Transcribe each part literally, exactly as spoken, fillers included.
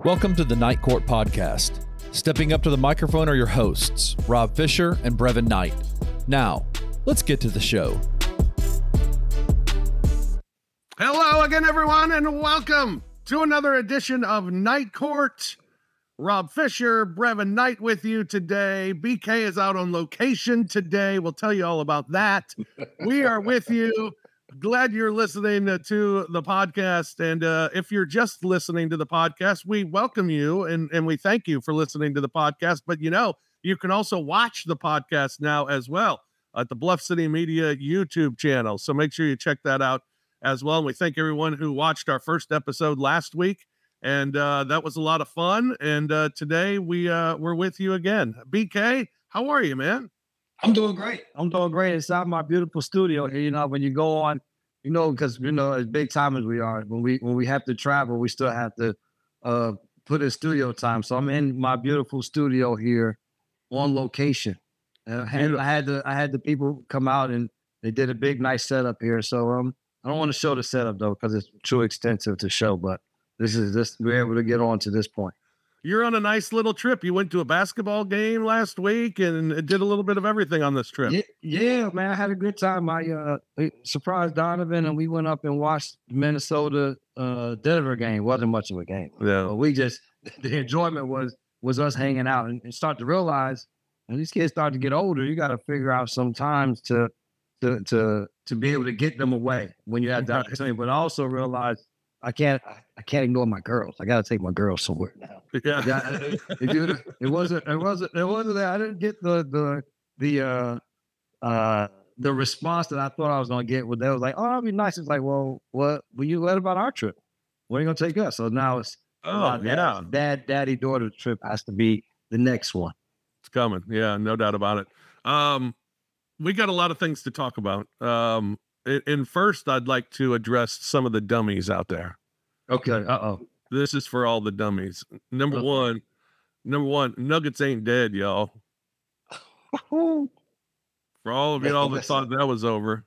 Welcome to the Night Court Podcast. Stepping up to the microphone are your hosts, Rob Fisher and Brevin Knight. Now, let's get to the show. Hello again, everyone, and welcome to another edition of Night Court. Rob Fisher, Brevin Knight with you today. B K is out on location today. We'll tell you all about that. We are with you. Glad you're listening to the podcast. And uh, if you're just listening to the podcast, we welcome you and, and we thank you for listening to the podcast. But, you know, you can also watch the podcast now as well at the Bluff City Media YouTube channel. So make sure you check that out as well. And we thank everyone who watched our first episode last week. And uh, that was a lot of fun. And uh, today we, uh, we're with you again. B K, how are you, man? I'm doing great. I'm doing great inside my beautiful studio here. You know, when you go on, you know, because, you know, as big time as we are, when we when we have to travel, we still have to uh, put in studio time. So I'm in my beautiful studio here on location. Uh, I, had, I had the I had the people come out and they did a big, nice setup here. So um, I don't want to show the setup, though, because it's too extensive to show. But this is this we're able to get on to this point. You're on a nice little trip. You went to a basketball game last week and did a little bit of everything on this trip. Yeah, yeah, man, I had a good time. I uh, surprised Donovan, and we went up and watched Minnesota uh, Denver game. Wasn't much of a game. Yeah, but we just the enjoyment was was us hanging out and, and start to realize, and these kids start to get older. You got to figure out some times to to to to be able to get them away when you have that opportunity. But also realize I can't I can't ignore my girls. I got to take my girls somewhere now. Yeah, yeah it, it, it wasn't. It wasn't. It wasn't that I didn't get the the the uh uh the response that I thought I was gonna get. When they was like, "Oh, that'd be nice." It's like, "Well, what? Well, you let about our trip? When are you gonna take us?" So now it's oh yeah, dad, daddy, daughter trip has to be the next one. It's coming. Yeah, no doubt about it. Um, we got a lot of things to talk about. Um, and first, I'd like to address some of the dummies out there. Okay. Uh oh. This is for all the dummies. Number one, number one, Nuggets ain't dead, y'all. For all of you all that thought that was over.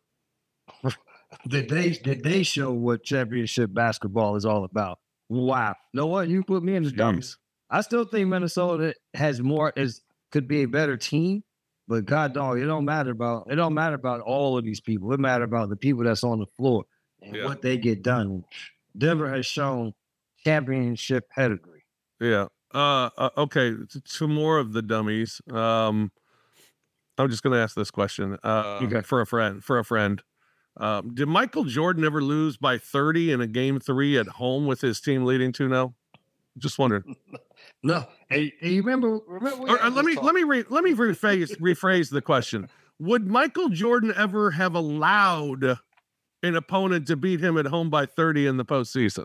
Did they did they show what championship basketball is all about? Wow. You know what? You put me in the dummies. I still think Minnesota has more is could be a better team, but God dog, it don't matter about it don't matter about all of these people. It matters about the people that's on the floor and yeah. what they get done. Denver has shown championship pedigree. Yeah. Uh, uh okay. Two more of the dummies. Um, I'm just going to ask this question. Uh, okay. for a friend. For a friend. Um, did Michael Jordan ever lose by thirty in a game three at home with his team leading two oh? Just wondering. No. Hey, hey, you remember? remember or, uh, let me talk. let me re, let me rephrase rephrase the question. Would Michael Jordan ever have allowed an opponent to beat him at home by thirty in the postseason?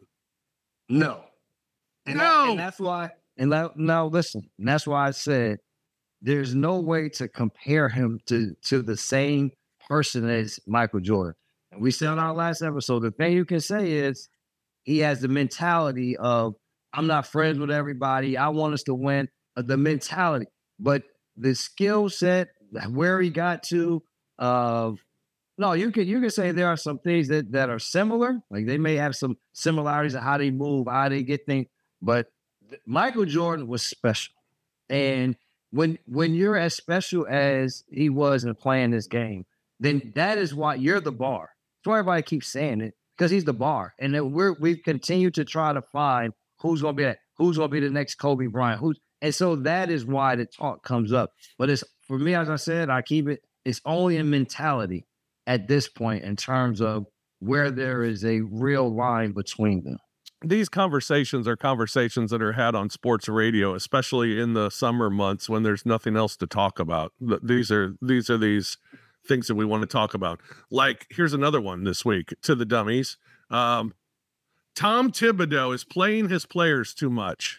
No. And no. That, and that's why, and that, now listen, and that's why I said there's no way to compare him to, to the same person as Michael Jordan. And we said on our last episode, the thing you can say is he has the mentality of, I'm not friends with everybody. I want us to win. Uh, the mentality. But the skill set, where he got to, uh, no, you can you can say there are some things that, that are similar. Like they may have some similarities in how they move, how they get things. But Michael Jordan was special. And when when you're as special as he was in playing this game, then that is why you're the bar. That's why everybody keeps saying it, because he's the bar. And then we're we've continued to try to find who's gonna be that, who's gonna be the next Kobe Bryant. Who's and so that is why the talk comes up. But it's for me, as I said, I keep it, it's only a mentality at this point in terms of where there is a real line between them. These conversations are conversations that are had on sports radio, especially in the summer months when there's nothing else to talk about. These are these are these things that we want to talk about. Like, here's another one this week to the dummies. Um, Tom Thibodeau is playing his players too much.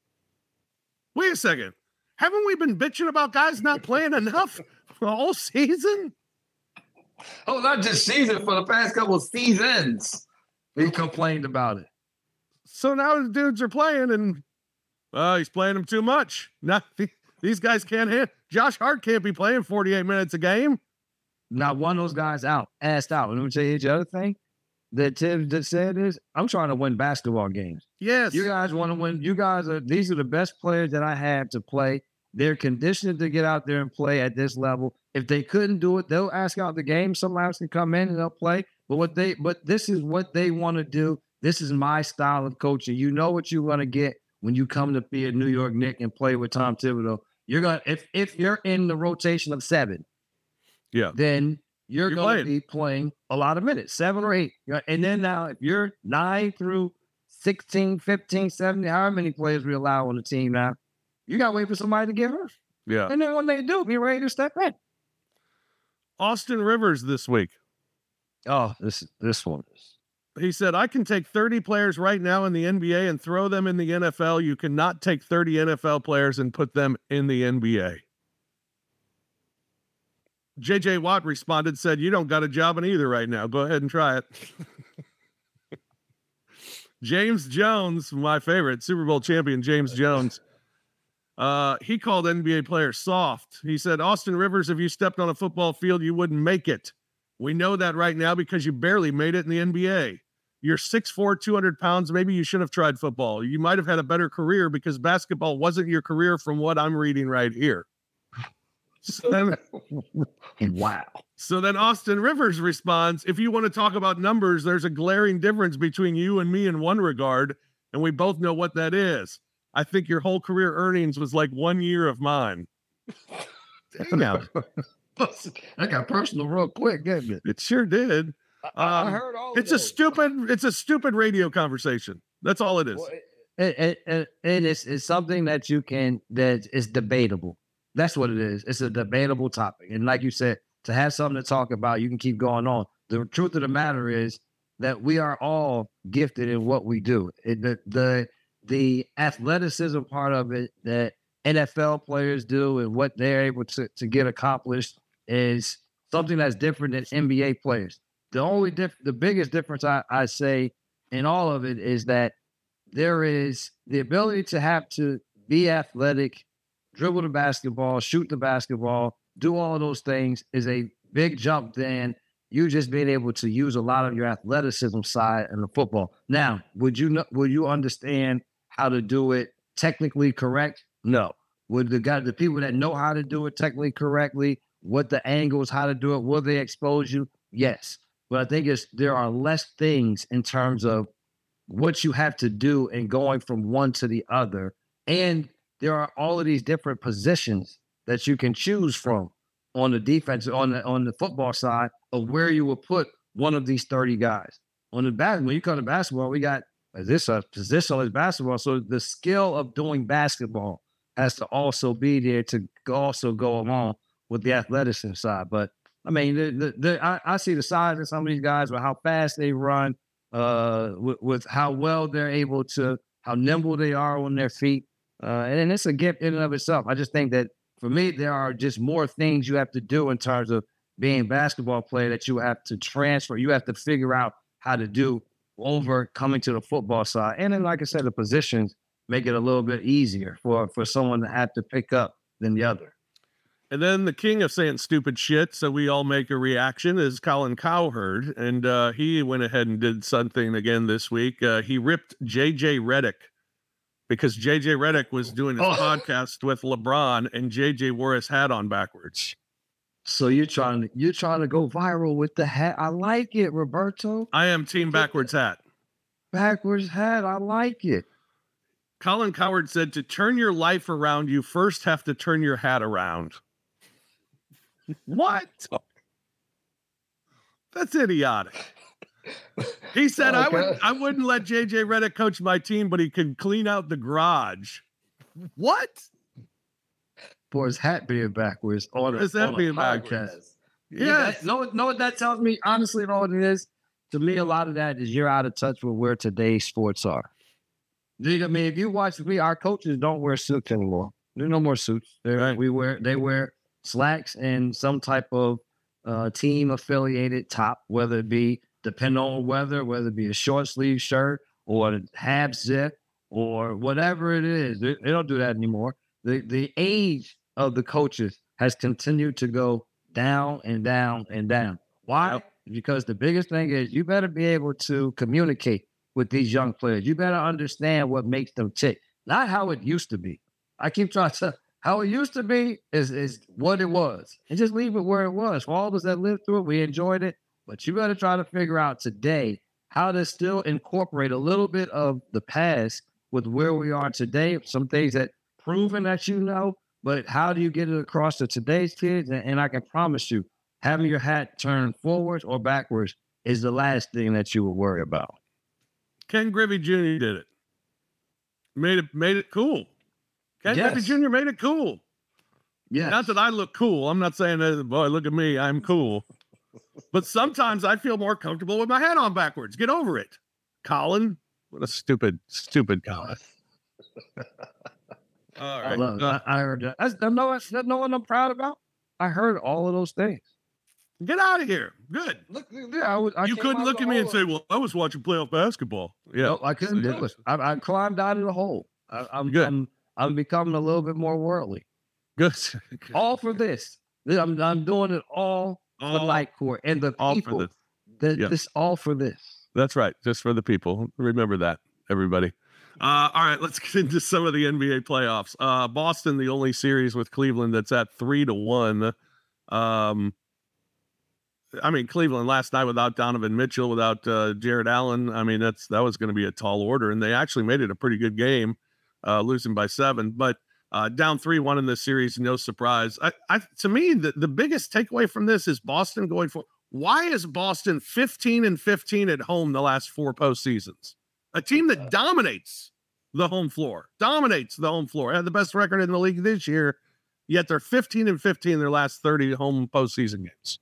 Wait a second. Haven't we been bitching about guys not playing enough all season? Oh, not just season, for the past couple of seasons. We complained about it. So now the dudes are playing, and uh, he's playing them too much. Now, these guys can't hit. Josh Hart can't be playing forty-eight minutes a game. Not one of those guys out, asked out. And let me tell you the other thing. that Tibbs just said is, I'm trying to win basketball games. Yes. You guys want to win. You guys are, these are the best players that I have to play. They're conditioned to get out there and play at this level. If they couldn't do it, they'll ask out the game. Somebody else can come in and they'll play. But what they, but this is what they want to do. This is my style of coaching. You know what you're going to get when you come to be a New York Knick and play with Tom Thibodeau. You're going to, if, if you're in the rotation of seven, yeah, then you're, You're going playing. to be playing a lot of minutes, seven or eight. And then now, if you're nine through sixteen, fifteen, seventeen, however many players we allow on the team now, you got to wait for somebody to get hurt. yeah. And then when they do, be ready to step in. Austin Rivers this week. Oh, this this one is. He said, I can take thirty players right now in the N B A and throw them in the N F L. You cannot take thirty N F L players and put them in the N B A. J J Watt responded, said, you don't got a job in either right now. Go ahead and try it. James Jones, my favorite, Super Bowl champion James Jones. Uh, he called N B A players soft. He said, Austin Rivers, if you stepped on a football field, you wouldn't make it. We know that right now because you barely made it in the N B A. You're six foot four, two hundred pounds. Maybe you should have tried football. You might have had a better career because basketball wasn't your career from what I'm reading right here. So then, wow. So then Austin Rivers responds, if you want to talk about numbers, there's a glaring difference between you and me in one regard, and we both know what that is. I think your whole career earnings was like one year of mine. Damn. I got personal real quick, didn't it? It sure did. I, Um, I heard all of It's a those. stupid, it's a stupid radio conversation. That's all it is. Well, it, it, it, it is it's something that you can, that is debatable. That's what it is. It's a debatable topic. And like you said, to have something to talk about, you can keep going on. The truth of the matter is that we are all gifted in what we do. It, the, the, the athleticism part of it that N F L players do and what they're able to, to get accomplished is something that's different than N B A players. The only diff- the biggest difference I, I say in all of it is that there is the ability to have to be athletic, dribble the basketball, shoot the basketball, do all of those things is a big jump than you just being able to use a lot of your athleticism side in the football. Now, would you know, would you understand how to do it technically correct? No. Would the guy, the people that know how to do it technically correctly, what the angles, how to do it, will they expose you? Yes. But I think it's there are less things in terms of what you have to do and going from one to the other. And there are all of these different positions that you can choose from on the defense, on the on the football side of where you will put one of these thirty guys. On the back, when you come to basketball, we got this a positionless basketball. So the skill of doing basketball has to also be there to also go along with the athleticism side. But I mean, the, the, the, I, I see the size of some of these guys, with how fast they run, uh, with, with how well they're able to, how nimble they are on their feet. Uh, and it's a gift in and of itself. I just think that for me, there are just more things you have to do in terms of being a basketball player that you have to transfer. You have to figure out how to do over coming to the football side. And then, like I said, the positions make it a little bit easier for, for someone to have to pick up than the other. And then the king of saying stupid shit, so we all make a reaction, is Colin Cowherd. And uh, he went ahead and did something again this week. Uh, he ripped J J Redick because J J Redick was doing his Oh. podcast with LeBron, and J J wore his hat on backwards. So you're trying to you're trying to go viral with the hat. I like it, Roberto. I am team backwards hat. Backwards hat. I like it. Colin Cowherd said, to turn your life around, you first have to turn your hat around. What? That's idiotic. He said, I would Okay. I wouldn't let J J Redick coach my team, but he could clean out the garage. What? For his hat being backwards on a, His hat on a being podcast. backwards. Yeah, Yes. that- know, know what that tells me? Honestly, know what it is? To me, a lot of that is you're out of touch with where today's sports are. Dude, I mean, if you watch me, our coaches don't wear suits anymore. There's no more suits. They're, Right. We wear they wear slacks and some type of uh, team affiliated top, whether it be depending on weather, whether it be a short sleeve shirt or a half zip or whatever it is. They, they don't do that anymore. The the age of the coaches has continued to go down and down and down. Why? Yep. because the biggest thing is you better be able to communicate with these young players. You better understand what makes them tick, not how it used to be. I keep trying to how it used to be is is what it was, and just leave it where it was. For all of us that lived through it, we enjoyed it, but you got to try to figure out today how to still incorporate a little bit of the past with where we are today. Some things that proven that you know, but how do you get it across to today's kids? And, and I can promise you, having your hat turned forwards or backwards is the last thing that you will worry about. Ken Griffey Junior did it. Made it made it cool. Ken Yes. Griffey Junior made it cool. Yeah. Not that I look cool. I'm not saying that, boy, look at me, I'm cool. But sometimes I feel more comfortable with my hat on backwards. Get over it. Colin, what a stupid, stupid Colin. All right. I, love, Uh, I, I heard that. That's, that's, no, that's no one I'm proud about. I heard all of those things. get out of here. Good. Look, yeah, I was, I You came couldn't out look the at me and hole. say, well, I was watching playoff basketball. Yeah. No, I couldn't do it. I, I climbed out of the hole. I, I'm, Good. I'm I'm becoming a little bit more worldly. Good. All for this. I'm I'm doing it all for All- Light Court and the all for people. this. That Yeah. this all for this. That's right. Just for the people. Remember that, everybody. Uh, all right, let's get into some of the N B A playoffs. Uh, Boston, the only series with Cleveland that's at three to one. Um, I mean, Cleveland last night without Donovan Mitchell, without uh, Jared Allen. I mean, that's that was going to be a tall order, and they actually made it a pretty good game, uh, losing by seven. But uh, down three one in this series, no surprise. I, I, to me, the, the biggest takeaway from this is Boston going for. Why is Boston fifteen and fifteen at home the last four postseasons? A team that dominates the home floor, dominates the home floor, had the best record in the league this year, yet they're fifteen and fifteen in their last thirty home postseason games.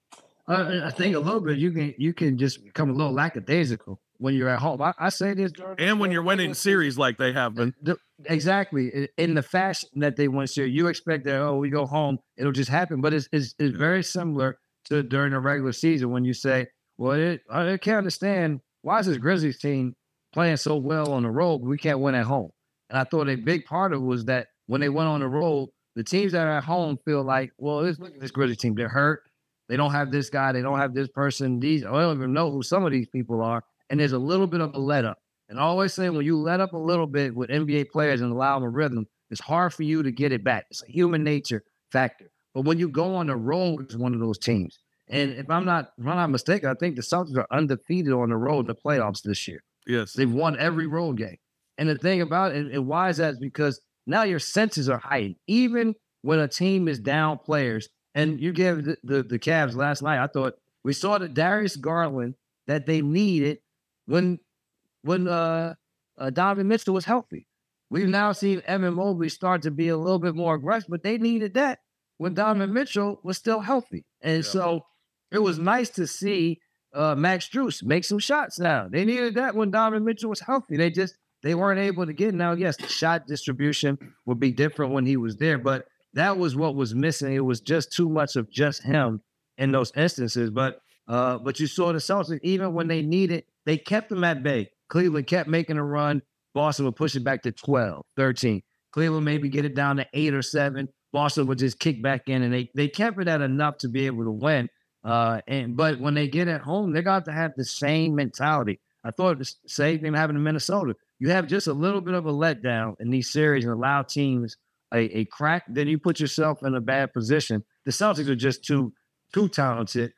Uh, I think a little bit you can you can just become a little lackadaisical when you're at home. I, I say this, during- And when you're winning series like they have been. The- exactly in- in the fashion that they went series, you expect that oh we go home it'll just happen, but it's it's, it's very similar to during the regular season when you say, well, it, I can't understand why is this Grizzlies team playing so well on the road, but we can't win at home. And I thought a big part of it was that when they went on the road, the teams that are at home feel like, well, this, look at this Grizzlies team, they're hurt. They don't have this guy. They don't have this person. These I don't even know who some of these people are. And there's a little bit of a let up. And I always say when you let up a little bit with N B A players and allow them a rhythm, it's hard for you to get it back. It's a human nature factor. But when you go on the road, it's one of those teams. And if I'm not, if I'm not mistaken, I think the Celtics are undefeated on the road in the playoffs this year. Yes. They've won every road game. And the thing about it, and why is that? Is because now your senses are heightened. Even when a team is down players, and you gave the, the, the Cavs last night, I thought we saw the Darius Garland that they needed when when uh, uh, Donovan Mitchell was healthy. We've now seen Evan Mobley start to be a little bit more aggressive, but they needed that when Donovan Mitchell was still healthy. And Yeah. so it was nice to see uh, Max Strus make some shots now. They needed that when Donovan Mitchell was healthy. They just they weren't able to get it. Now, yes, the shot distribution would be different when he was there, but that was what was missing. It was just too much of just him in those instances. But uh, but you saw the Celtics, even when they needed, they kept them at bay. Cleveland kept making a run. Boston would push it back to twelve, thirteen. Cleveland maybe get it down to eight or seven. Boston would just kick back in, and they they kept it at enough to be able to win. Uh, and but when they get at home, they're going to have the same mentality. I thought the same thing happened in Minnesota. You have just a little bit of a letdown in these series and allow teams a, a crack, then you put yourself in a bad position. The Celtics are just too too talented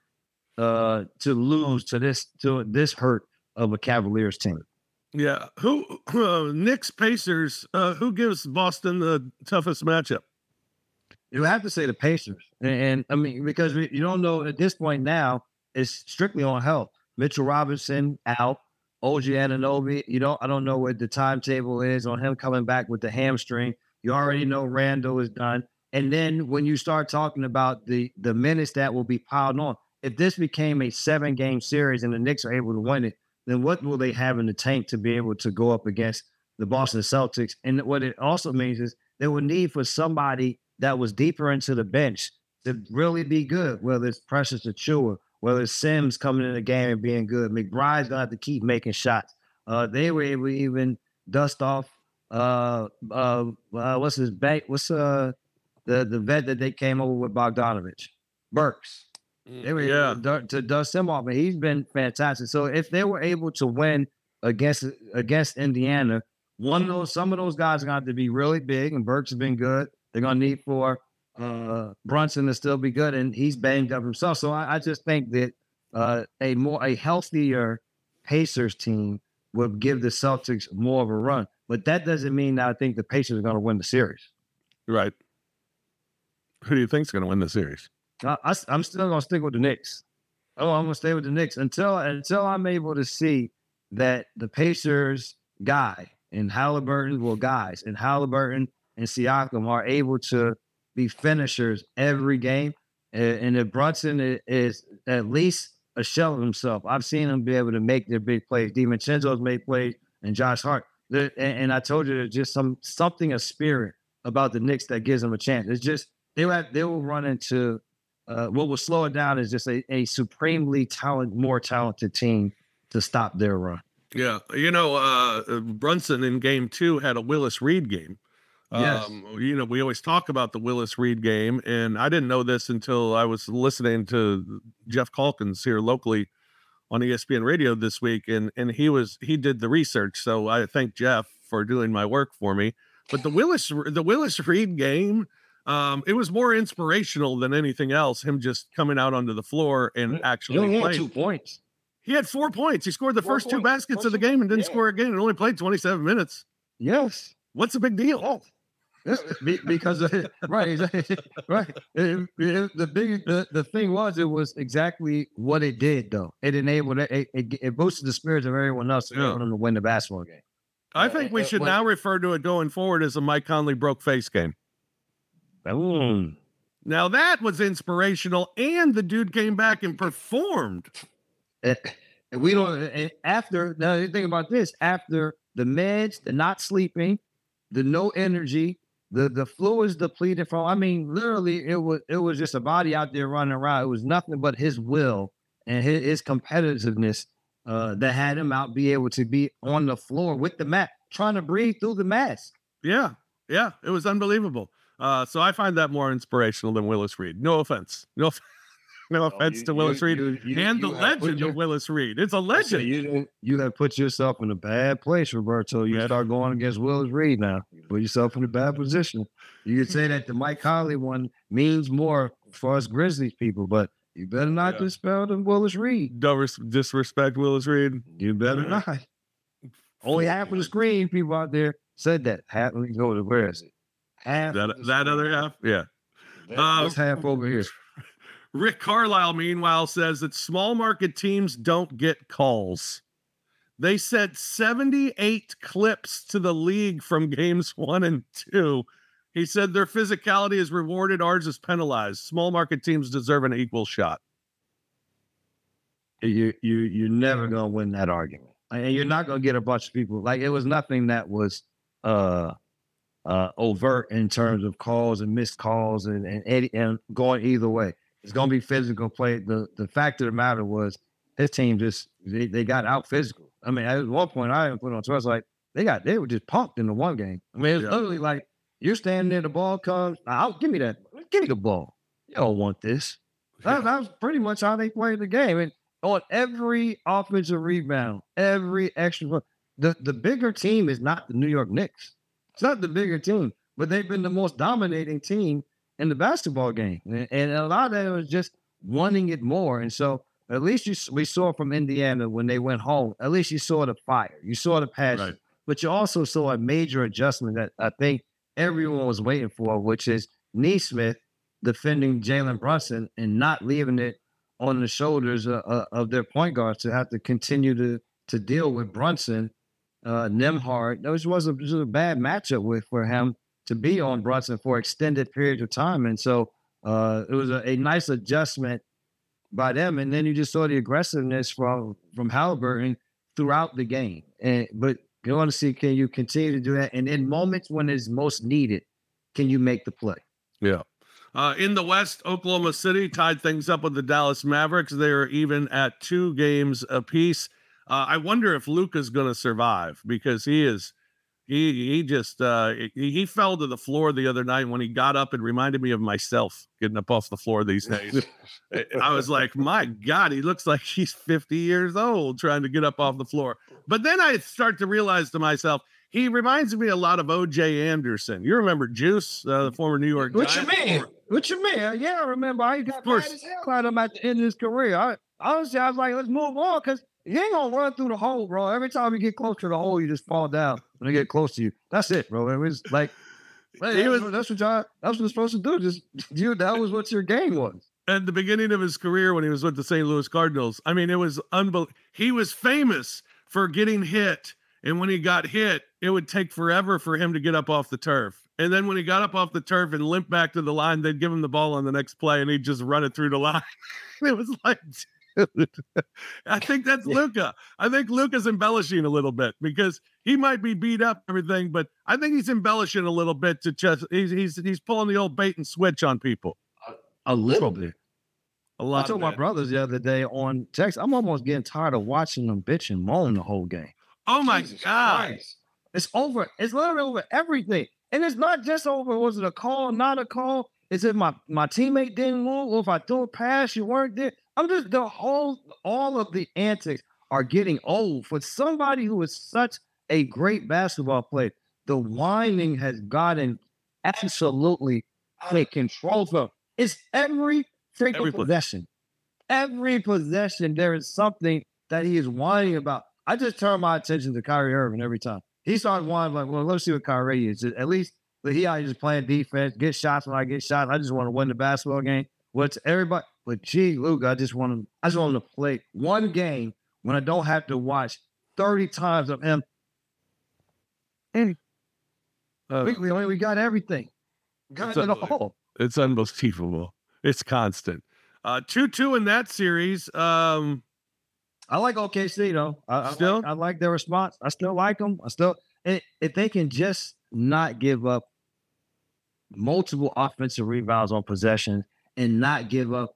uh, to lose to this to this hurt of a Cavaliers team. Yeah. Who uh, Knicks Pacers, uh, who gives Boston the toughest matchup? You have to say the Pacers. And, and I mean, because we, you don't know at this point now, it's strictly on health. Mitchell Robinson out, O G Anunoby, you don't I don't know what the timetable is on him coming back with the hamstring. You already know Randall is done. And then when you start talking about the the minutes that will be piled on, if this became a seven game series and the Knicks are able to win it, then what will they have in the tank to be able to go up against the Boston Celtics? And what it also means is they would need for somebody that was deeper into the bench to really be good, whether it's Precious Achiuwa, whether it's Sims coming in the game and being good. McBride's gonna have to keep making shots. Uh, they were able to even dust off uh, uh, uh what's his bank? What's uh the the vet that they came over with Bogdanovich? Burks. They were Yeah. able to, to dust him off, and he's been fantastic. So if they were able to win against against Indiana, one of those, some of those guys are going to have to be really big, and Burks has been good. They're going to need for uh, Brunson to still be good, and he's banged up himself. So I, I just think that uh, a more a healthier Pacers team would give the Celtics more of a run. But that doesn't mean that I think the Pacers are going to win the series. Right. Who do you think's going to win the series? I, I, I'm still going to stick with the Knicks. Oh, I'm going to stay with the Knicks until until I'm able to see that the Pacers guy and Halliburton, well, guys, and Halliburton and Siakam are able to be finishers every game. And, and if Brunson is, is at least a shell of himself, I've seen him be able to make their big plays. DiVincenzo's made plays, and Josh Hart. And, and I told you there's just some something, a spirit about the Knicks that gives them a chance. It's just they will have, they will run into uh, what will slow it down is just a, a supremely talent, more talented team to stop their run. Yeah, you know, uh, Brunson in game two had a Willis Reed game. Yes. Um, you know, we always talk about the Willis Reed game, and I didn't know this until I was listening to Jeff Calkins here locally on E S P N radio this week. And, and he was, he did the research. So I thank Jeff for doing my work for me, but the Willis, the Willis Reed game, um, it was more inspirational than anything else. Him just coming out onto the floor and actually He only playing. had two points. He had four points. He scored the Four first two points. baskets First of the two- game and didn't yeah. score again and only played twenty-seven minutes. Yes. What's the big deal? Be- because of, right, exactly, right. It- it- the big the, the thing was it was exactly what it did though. It enabled it it, it, it boosted the spirits of everyone else Yeah. for them to win the basketball game. I think we Uh, should what- now refer to it going forward as a Mike Conley broke face game. Boom. Now that was inspirational, and the dude came back and performed. And we don't and after now you think about this after the meds, the not sleeping, the no energy, the the fluids depleted from. I mean, literally, it was it was just a body out there running around. It was nothing but his will and his, his competitiveness uh, that had him out, be able to be on the floor with the mat, trying to breathe through the mask. Yeah, yeah, it was unbelievable. Uh, so I find that more inspirational than Willis Reed. No offense, no, no offense you- to Willis you- Reed you- you- and the you have put legend your- of Willis Reed. It's a Listen, legend. you didn't- you have put yourself in a bad place, Roberto. You Yeah. start going against Willis Reed now. You put yourself in a bad position. You could say that the Mike Conley one means more for us Grizzlies people, but you better not Yeah. dispel the Willis Reed. Don't res- disrespect Willis Reed. You better Yeah. not. Only half of the screen people out there said that. Half, let me go to where is it? Half That of the that screen. other half, yeah. That- uh, That's half over here. Rick Carlisle, meanwhile, says that small market teams don't get calls. They sent seventy-eight clips to the league from games one and two. He said their physicality is rewarded, ours is penalized. Small market teams deserve an equal shot. You you you're never gonna win that argument, and you're not gonna get a bunch of people. Like it was nothing that was uh uh overt in terms of calls and missed calls and and, and, and going either way. It's gonna be physical play. The the fact of the matter was his team just they, they got out physical. I mean, at one point I even put on Twitter, I was like they got they were just pumped in the one game. I mean, it's Yeah. literally like you're standing there, the ball comes, out, give me that, give me the ball. You don't want this. That, that was pretty much how they played the game. And on every offensive rebound, every extra, the, the bigger team is not the New York Knicks. It's not the bigger team, but they've been the most dominating team in the basketball game. And, and a lot of that was just wanting it more. And so at least you, we saw from Indiana when they went home, at least you saw the fire. You saw the passion. Right. But you also saw a major adjustment that I think everyone was waiting for, which is Neesmith defending Jalen Brunson and not leaving it on the shoulders uh, uh, of their point guards to have to continue to to deal with Brunson, uh, Nembhard. That was, was, a, was a bad matchup with for him to be on Brunson for extended periods of time. And so uh, it was a, a nice adjustment by them. And then you just saw the aggressiveness from from Halliburton throughout the game. And but you want to see, can you continue to do that? And in moments when it's most needed, can you make the play? Yeah. Uh, in the West, Oklahoma City tied things up with the Dallas Mavericks. They are even at two games apiece. Uh, I wonder if Luka's going to survive because he is He he just uh, he, he fell to the floor the other night. When he got up, it reminded me of myself getting up off the floor these days. I was like, my God, he looks like he's fifty years old trying to get up off the floor. But then I start to realize to myself, he reminds me a lot of O J Anderson. You remember Juice, uh, the former New York What Giants? you mean? What you mean? Yeah, I remember. I got mad as hell at him at the end of his career. I, honestly, I was like, let's move on because you ain't gonna run through the hole, bro. Every time you get close to the hole, you just fall down when they get close to you. That's it, bro. It was like, hey, he was, that's what y'all, that's what you're supposed to do. Just you, that was what your game was. At the beginning of his career, when he was with the Saint Louis Cardinals, I mean, it was unbelievable. He was famous for getting hit, and when he got hit, it would take forever for him to get up off the turf. And then when he got up off the turf and limped back to the line, they'd give him the ball on the next play, and he'd just run it through the line. It was like, dude, I think that's yeah. Luka. I think Luka's embellishing a little bit because he might be beat up and everything, but I think he's embellishing a little bit to just he's he's he's pulling the old bait and switch on people. A little bit. A lot. I told my brothers the other day on text, I'm almost getting tired of watching them bitch and moan the whole game. Oh my Jesus God. Christ. It's over. It's literally over everything. And it's not just over. Was it a call, not a call? Is it my, my teammate didn't move? Or if I threw a pass, you weren't there? I'm just, the whole, all of the antics are getting old. For somebody who is such a great basketball player, the whining has gotten absolutely out of control for him. It's every single every possession. Every possession, there is something that he is whining about. I just turn my attention to Kyrie Irving every time. He started whining like, well, let's see what Kyrie is. At least but he out just playing defense, get shots when I get shots. I just want to win the basketball game. What's everybody? But gee, Luka, I just want to. I just want to play one game when I don't have to watch thirty times of him. And uh, we, we, we got everything. Got it all. It's unbelievable. It's constant. Uh, two two in that series. Um, I like O K C though. I, still, I like, I like their response. I still like them. I still, if they can just not give up multiple offensive rebounds on possession and not give up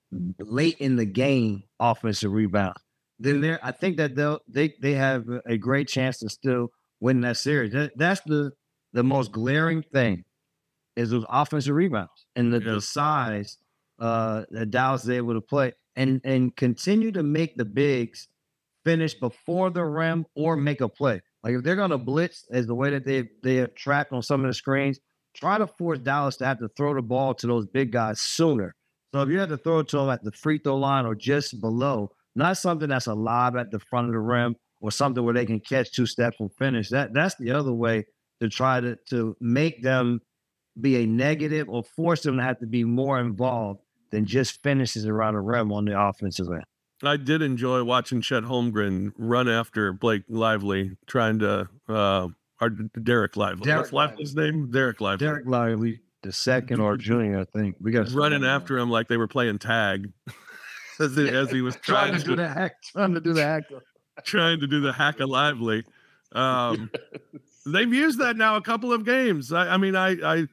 late in the game offensive rebounds, then there, I think that they'll they they have a great chance to still win that series. That, that's the the most glaring thing is those offensive rebounds and the, yeah. the size uh, that Dallas is able to play. And and continue to make the bigs finish before the rim or make a play. Like if they're gonna blitz as the way that they they have trapped on some of the screens, try to force Dallas to have to throw the ball to those big guys sooner. So if you have to throw it to them at the free throw line or just below, not something that's a lob at the front of the rim or something where they can catch two steps and finish. That that's the other way to try to to make them be a negative or force them to have to be more involved than just finishes around the rim on the offensive end. I did enjoy watching Chet Holmgren run after Blake Lively, trying to, uh, or Derek Lively. Derek What's Lively's name? Derek Lively. Derek Lively, the second or junior, I think. We got running after him like they were playing tag as, he, as he was trying, trying to, to do the hack, trying to do the hack, trying to do the hack of Lively. Um, they've used that now a couple of games. I, I mean, I, I,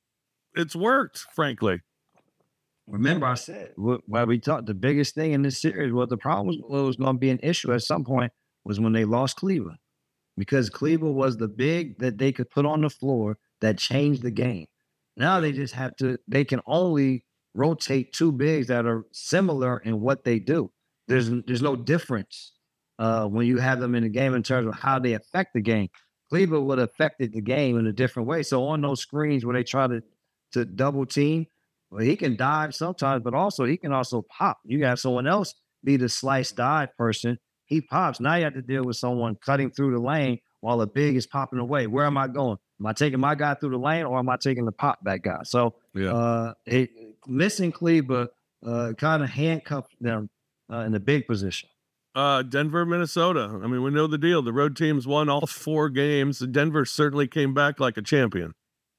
it's worked, frankly. Remember, I said while we talked, the biggest thing in this series, well, the problem was, what was going to be an issue at some point was when they lost Cleveland, because Cleveland was the big that they could put on the floor that changed the game. Now they just have to, they can only rotate two bigs that are similar in what they do. There's there's no difference uh, when you have them in the game in terms of how they affect the game. Cleveland would have affected the game in a different way. So on those screens where they try to, to double team, well, he can dive sometimes, but also he can also pop. You got someone else be the slice dive person. He pops. Now you have to deal with someone cutting through the lane while the big is popping away. Where am I going? Am I taking my guy through the lane or am I taking the pop back guy? So yeah. uh, it, missing Cleveland uh, kind of handcuffed them uh, in the big position. Uh, Denver, Minnesota. I mean, we know the deal. The road teams won all four games. Denver certainly came back like a champion.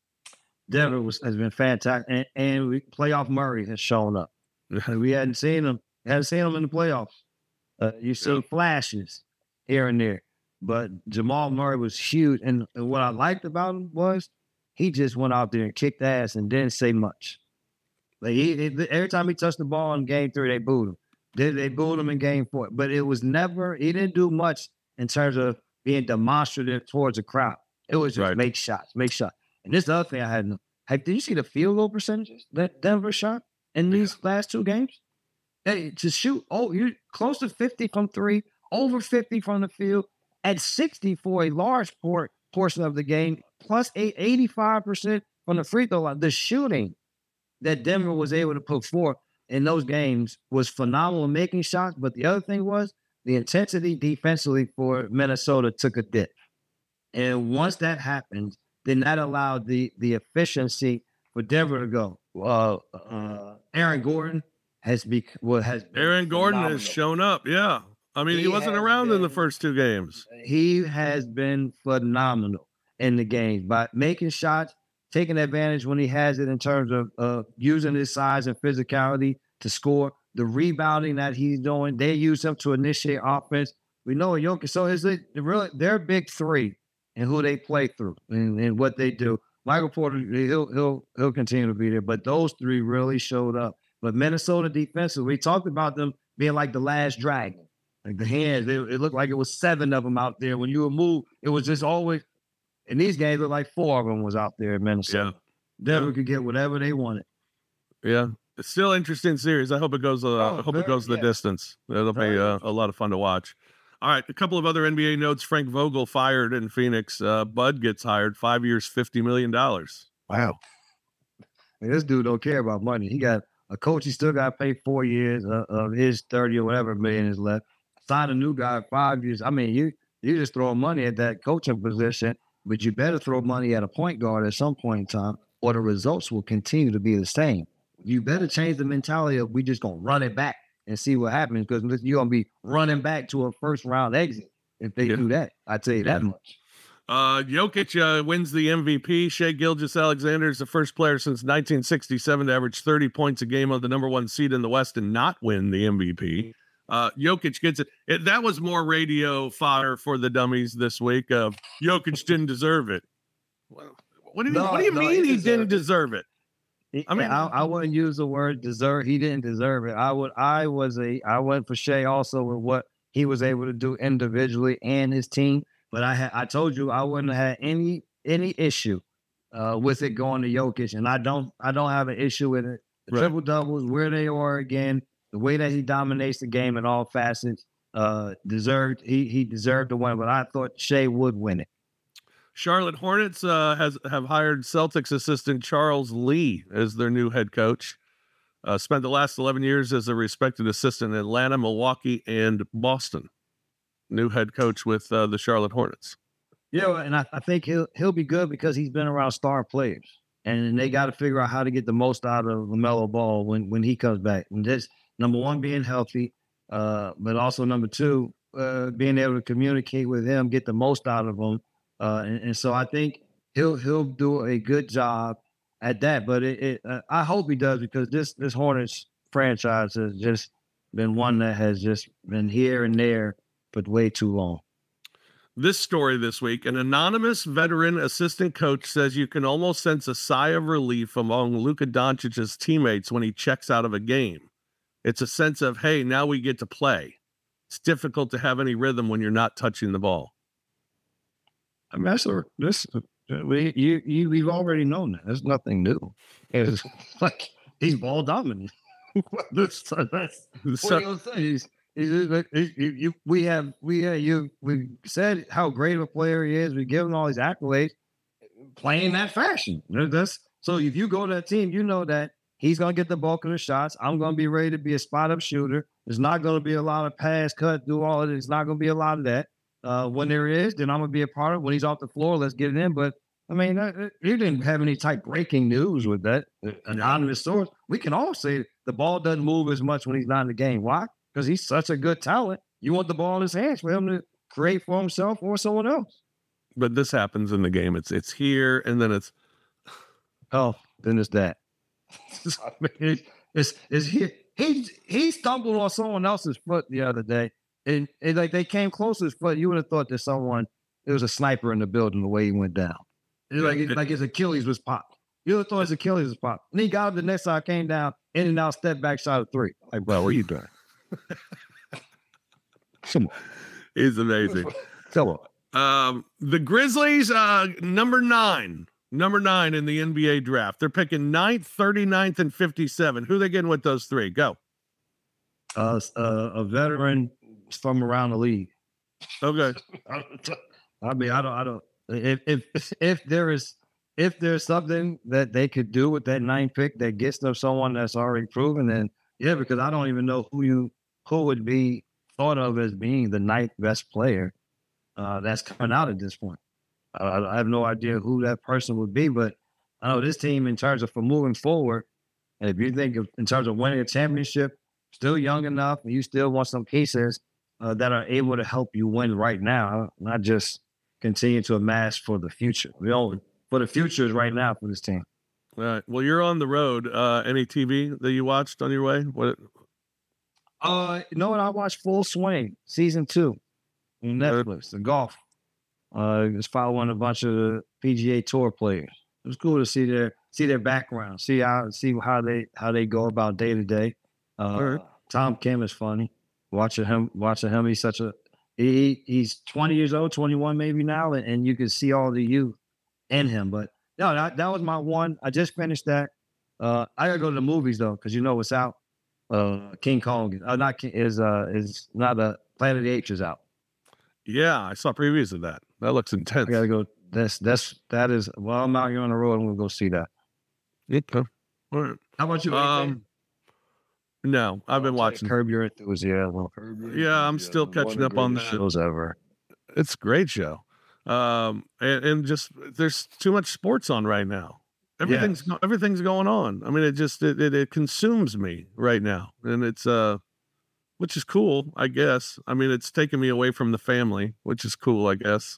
Denver was, has been fantastic, and, and we, playoff Murray has shown up. We hadn't seen him, hadn't seen him in the playoffs. Uh, you see flashes here and there, but Jamal Murray was huge. And, and what I liked about him was he just went out there and kicked ass and didn't say much. Like he, he, every time he touched the ball in game three, they booed him. They, they booed him in game four, but it was never. He didn't do much in terms of being demonstrative towards the crowd. It was just Right. make shots, make shots. And this is the other thing I had. no- Hey, did you see the field goal percentages that Denver shot in these last two games? Hey, to shoot, oh, you're close to fifty from three, over fifty from the field, at sixty for a large por- portion of the game, plus a eighty-five percent from the free throw line. The shooting that Denver was able to put forth in those games was phenomenal making shots. But the other thing was the intensity defensively for Minnesota took a dip. And once that happened, then that allowed the the efficiency for Denver to go. Uh, uh, Aaron Gordon has be well, has been Aaron Gordon phenomenal. has shown up. Yeah. I mean, he, He wasn't has around in the been- first two games. He has been phenomenal in the game by making shots, taking advantage when he has it in terms of uh, using his size and physicality to score. The rebounding that he's doing, they use him to initiate offense. We know Jokic. So is it really their big three and who they play through and, and what they do? Michael Porter, he'll he'll he'll continue to be there, but those three really showed up. But Minnesota defensive, we talked about them being like the last dragon. Like the hands, they, it looked like it was seven of them out there. When you would move, it was just always, in these games, it looked like four of them was out there in Minnesota. Denver could get whatever they wanted. Yeah. It's still an interesting series. I hope it goes. Uh, Oh, I hope it very- goes the yeah. distance. It'll be Very uh, a lot of fun to watch. All right, a couple of other N B A notes. Frank Vogel fired in Phoenix. Uh, Bud gets hired. Five years, fifty million dollars. Wow. Man, this dude don't care about money. He got a coach. He still got to pay four years of, of his thirty or whatever million is left. Sign a new guy five years. I mean, you you just throwing money at that coaching position, but you better throw money at a point guard at some point in time, or the results will continue to be the same. You better change the mentality of we just gonna run it back and see what happens, because you're gonna be running back to a first round exit if they Yeah. do that. I tell you that Yeah. much. Uh, Jokic uh, wins the M V P. Shea Gilgeous-Alexander is the first player since nineteen sixty-seven to average thirty points a game on the number one seed in the West and not win the M V P. Uh, Jokic gets it. it. That was more radio fodder for the dummies this week. Uh, Jokic didn't deserve it. Well, what do you, No, what do you no, mean he he deserved didn't it. deserve it? I mean, I, I wouldn't use the word deserve. He didn't deserve it. I would. I was a. I went for Shea also with what he was able to do individually and his team. But I had. I told you I wouldn't have had any any issue uh, with it going to Jokic, and I don't. I don't have an issue with it. The Right. triple doubles, where they are again, the way that he dominates the game in all facets, uh, deserved. He he deserved to win. But I thought Shea would win it. Charlotte Hornets uh, has have hired Celtics assistant Charles Lee as their new head coach. Uh, spent the last eleven years as a respected assistant in Atlanta, Milwaukee, and Boston. New head coach with uh, the Charlotte Hornets. Yeah, and I, I think he'll he'll be good because he's been around star players, and they got to figure out how to get the most out of LaMelo Ball when when he comes back. And this number one, being healthy, uh, but also number two, uh, being able to communicate with him, get the most out of him. Uh, and, and so I think he'll he'll do a good job at that. But it, it uh, I hope he does, because this this Hornets franchise has just been one that has just been here and there, but way too long. This story this week, an anonymous veteran assistant coach says you can almost sense a sigh of relief among Luka Doncic's teammates when he checks out of a game. It's a sense of, hey, now we get to play. It's difficult to have any rhythm when you're not touching the ball. I mean, that's a, this we you you we've already known that. There's nothing new. It's like he's ball dominant. that's, that's, what So- are you gonna say? He's, he's, he's, he's, you, you, we have we have you we said how great of a player he is. We give him all these accolades, playing that fashion. That's so. If you go to that team, you know that he's gonna get the bulk of the shots. I'm gonna be ready to be a spot up shooter. There's not gonna be a lot of pass, cut, do all of it. It's not gonna be a lot of that. Uh, when there is, then I'm gonna be a part of it. When he's off the floor, let's get it in. But I mean, uh, uh, you didn't have any type breaking news with that. Uh, Anonymous source. We can all say the ball doesn't move as much when he's not in the game. Why? Because he's such a good talent. You want the ball in his hands for him to create for himself or someone else. But this happens in the game. It's it's here, and then it's Oh, then it's that. I mean, it's, it's, it's he, he, he stumbled on someone else's foot the other day. And, and like they came close to his foot. You would have thought that someone, there was a sniper in the building the way he went down. It's like, it's like his Achilles was popped. You would have thought his Achilles was popped. And he got up the next side, came down, in and out, step back, shot a three. Like, bro, what are you doing? Come on. he's amazing. Come on. Um, the Grizzlies, uh, number nine, number nine in the N B A draft. They're picking ninth, thirty-ninth, and fifty-seven. Who they getting with those three? Go. Uh, uh, a veteran from around the league. Okay. I mean, I don't, I don't. If if if there is if there's something that they could do with that ninth pick that gets them someone that's already proven, then yeah, because I don't even know who you who would be thought of as being the ninth best player uh, that's coming out at this point. I, I have no idea who that person would be, but I know this team, in terms of for moving forward, and if you think of in terms of winning a championship, still young enough, and you still want some pieces uh, that are able to help you win right now, not just continue to amass for the future. We all for the future is right now for this team. All right. Well, you're on the road. Uh, any T V that you watched on your way? What? Uh, you know what? I watched Full Swing season two on Netflix. The golf. Uh, just following a bunch of the P G A Tour players. It was cool to see their see their background, see how see how they how they go about day to day. Uh, right. Tom Kim is funny. Watching him, watching him, he's such a he he's twenty years old, twenty-one maybe now, and, and you can see all the youth in him. But no, that, that was my one. I just finished that. Uh, I gotta go to the movies though, because you know what's out. Uh, King Kong, uh, not King, is uh is not a Planet of the Apes is out. Yeah, I saw previews of that. That looks intense. I gotta go. That's that's that is. Well, I'm out here on the road. I'm gonna go see that. Okay. All right. How about you? Um, no, I've been watching. Curb Your Enthusiasm. Yeah, I'm still catching up on that. Shows ever. It's a great show. Um, and, and just there's too much sports on right now. Everything's Yes. everything's going on. I mean, it just it, it it consumes me right now, and it's uh, which is cool, I guess. I mean, it's taking me away from the family, which is cool, I guess.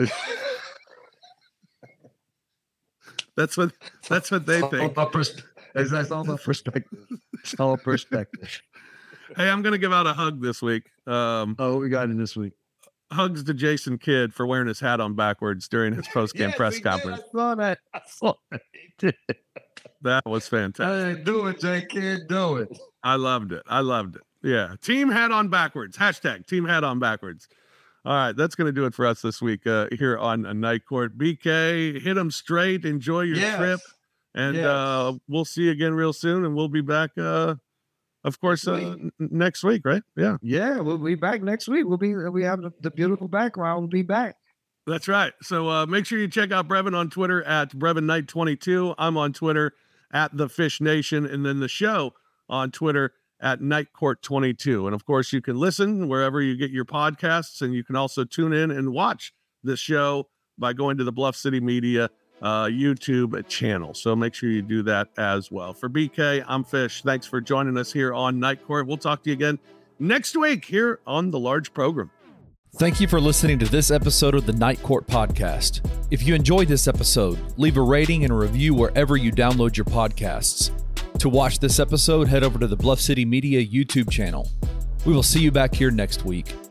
That's what that's what they think. That's all the perspective. It's all perspective. Hey, I'm gonna give out a hug this week. Um, Oh, what we got in this week? hugs to Jason Kidd for wearing his hat on backwards during his post game Yes, press he did. conference. I saw that. I saw that. He did. That was fantastic. Hey, do it, J. Kid. Do it. I loved it. I loved it. Yeah. Team hat on backwards. Hashtag team hat on backwards. All right. That's going to do it for us this week uh, here on a Night Court. B K, hit them straight. Enjoy your Yes. trip. And Yes. uh, we'll see you again real soon. And we'll be back, uh, of course, uh, n- next week, right? Yeah. Yeah, we'll be back next week. We'll be we have the, the beautiful background. We'll be back. That's right. So uh, make sure you check out Brevin on Twitter at Brevin Knight twenty-two. I'm on Twitter at The Fish Nation. And then the show on Twitter at Night Court twenty-two. And of course, you can listen wherever you get your podcasts. And you can also tune in and watch this show by going to the Bluff City Media uh, YouTube channel. So make sure you do that as well. For B K, I'm Fish. Thanks for joining us here on Night Court. We'll talk to you again next week here on the large program. Thank you for listening to this episode of the Night Court Podcast. If you enjoyed this episode, leave a rating and a review wherever you download your podcasts. To watch this episode, head over to the Bluff City Media YouTube channel. We will see you back here next week.